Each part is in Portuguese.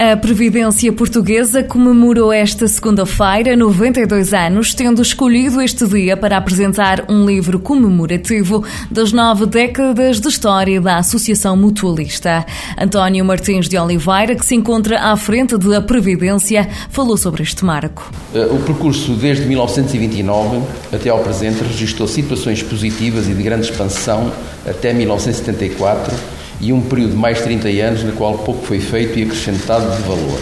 A Previdência Portuguesa comemorou esta segunda-feira 92 anos, tendo escolhido este dia para apresentar um livro comemorativo das 9 décadas de história da Associação Mutualista. António Martins de Oliveira, que se encontra à frente da Previdência, falou sobre este marco. O percurso desde 1929 até ao presente registrou situações positivas e de grande expansão até 1974, e um período de mais de 30 anos no qual pouco foi feito e acrescentado de valor.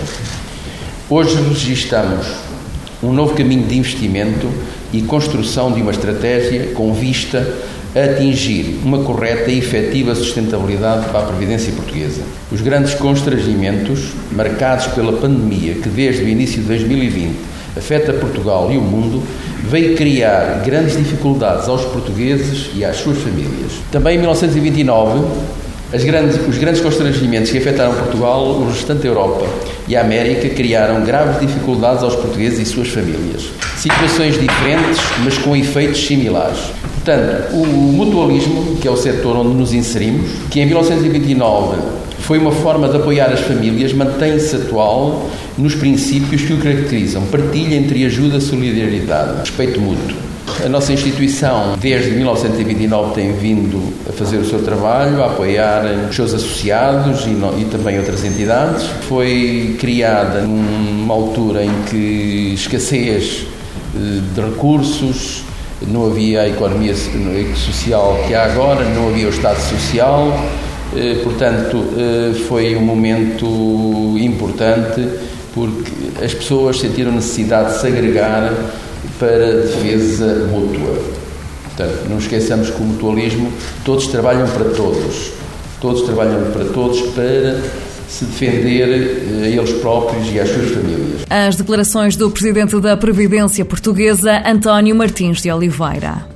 Hoje registramos um novo caminho de investimento e construção de uma estratégia com vista a atingir uma correta e efetiva sustentabilidade para a Previdência Portuguesa. Os grandes constrangimentos marcados pela pandemia que desde o início de 2020 afeta Portugal e o mundo, veio criar grandes dificuldades aos portugueses e às suas famílias. Também em 1929, os grandes constrangimentos que afetaram Portugal, o restante da Europa e a América criaram graves dificuldades aos portugueses e suas famílias. Situações diferentes, mas com efeitos similares. Portanto, o mutualismo, que é o setor onde nos inserimos, que em 1929 foi uma forma de apoiar as famílias, mantém-se atual nos princípios que o caracterizam: partilha, entreajuda, solidariedade, respeito mútuo. A nossa instituição, desde 1929, tem vindo a fazer o seu trabalho, a apoiar os seus associados e também outras entidades. Foi criada numa altura em que escassez de recursos, não havia a economia social que há agora, não havia o Estado Social. Portanto, foi um momento importante porque as pessoas sentiram necessidade de se agregar para a defesa mútua. Portanto, não esqueçamos que o mutualismo, todos trabalham para todos. Todos trabalham para todos para se defender a eles próprios e às suas famílias. As declarações do Presidente da Previdência Portuguesa, António Martins de Oliveira.